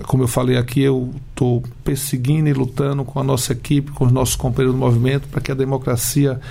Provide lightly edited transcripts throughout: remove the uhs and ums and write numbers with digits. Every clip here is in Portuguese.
como eu falei aqui, eu estou perseguindo e lutando com a nossa equipe, com os nossos companheiros do movimento, para que a democracia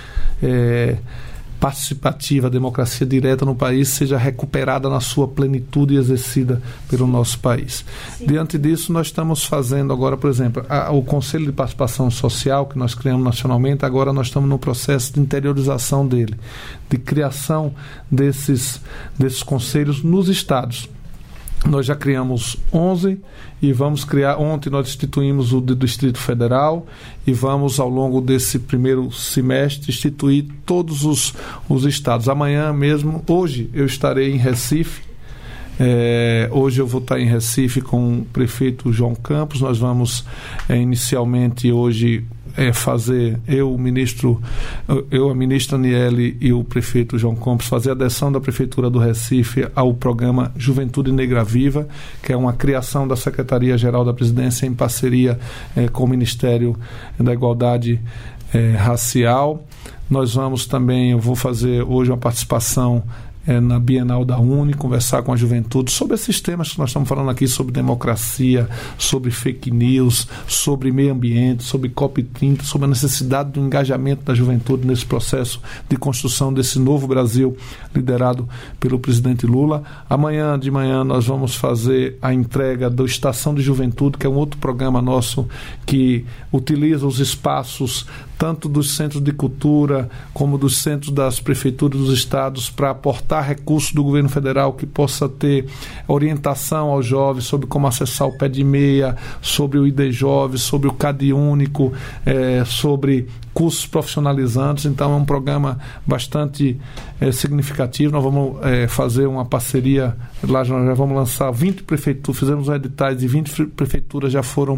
participativa, a democracia direta no país seja recuperada na sua plenitude e exercida pelo nosso país. Sim. Diante disso, nós estamos fazendo agora, por exemplo, o Conselho de Participação Social, que nós criamos nacionalmente, agora nós estamos no processo de interiorização dele, de criação desses conselhos nos estados. Nós já criamos 11 e vamos criar, ontem nós instituímos o do Distrito Federal e vamos ao longo desse primeiro semestre instituir todos os estados. Amanhã mesmo, hoje eu estarei em Recife, hoje eu vou estar em Recife com o prefeito João Campos. Nós vamos inicialmente hoje fazer, a ministra Aniele e o prefeito João Campos, fazer a adesão da Prefeitura do Recife ao programa Juventude Negra Viva, que é uma criação da Secretaria-Geral da Presidência em parceria com o Ministério da Igualdade Racial. Nós vamos também, eu vou fazer hoje uma participação na Bienal da Uni, conversar com a juventude sobre esses temas que nós estamos falando aqui, sobre democracia, sobre fake news, sobre meio ambiente, sobre COP30, sobre a necessidade do engajamento da juventude nesse processo de construção desse novo Brasil liderado pelo presidente Lula. Amanhã de manhã nós vamos fazer a entrega do Estação de Juventude, que é um outro programa nosso que utiliza os espaços tanto dos centros de cultura como dos centros das prefeituras dos estados para aportar recursos do governo federal que possa ter orientação aos jovens sobre como acessar o pé de meia, sobre o ID Jovem, sobre o CAD Único, sobre cursos profissionalizantes. Então é um programa bastante significativo. Nós vamos fazer uma parceria, lá nós já vamos lançar 20 prefeituras, fizemos um editais e 20 prefeituras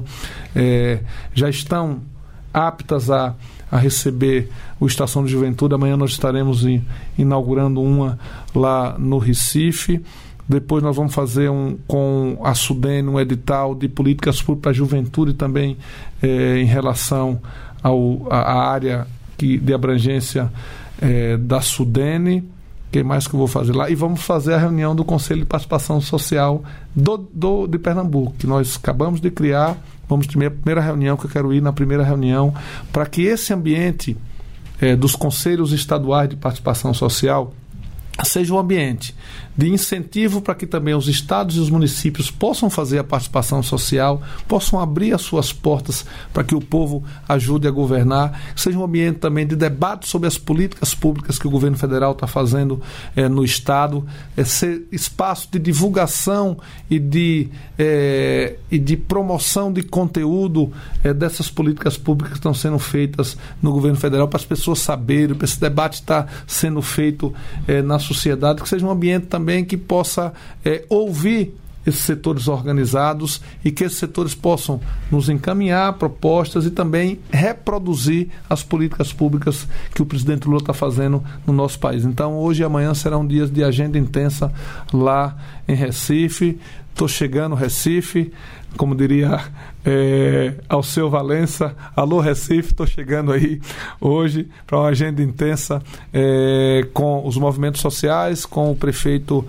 já estão aptas a receber o Estação de Juventude. Amanhã nós estaremos inaugurando uma lá no Recife. Depois nós vamos fazer com a Sudene um edital de políticas públicas para a juventude também em relação à área de abrangência da Sudene. O que mais que eu vou fazer lá? E vamos fazer a reunião do Conselho de Participação Social de Pernambuco, que nós acabamos de criar. Vamos ter a primeira reunião, que eu quero ir na primeira reunião, para que esse ambiente dos conselhos estaduais de participação social seja um ambiente de incentivo para que também os estados e os municípios possam fazer a participação social, possam abrir as suas portas para que o povo ajude a governar, seja um ambiente também de debate sobre as políticas públicas que o governo federal está fazendo no estado, ser espaço de divulgação e de promoção de conteúdo dessas políticas públicas que estão sendo feitas no governo federal, para as pessoas saberem, para esse debate estar sendo feito na sociedade, que seja um ambiente também que possa ouvir esses setores organizados e que esses setores possam nos encaminhar propostas e também reproduzir as políticas públicas que o presidente Lula está fazendo no nosso país. Então, hoje e amanhã serão dias de agenda intensa lá em Recife. Estou chegando Recife, como diria Alceu Valença, alô Recife, estou chegando aí hoje para uma agenda intensa com os movimentos sociais, com o prefeito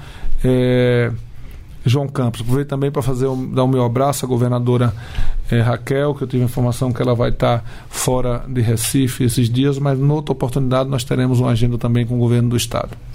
João Campos. Aproveito também para dar o meu abraço à governadora Raquel, que eu tive a informação que ela vai estar fora de Recife esses dias, mas noutra oportunidade nós teremos uma agenda também com o governo do estado.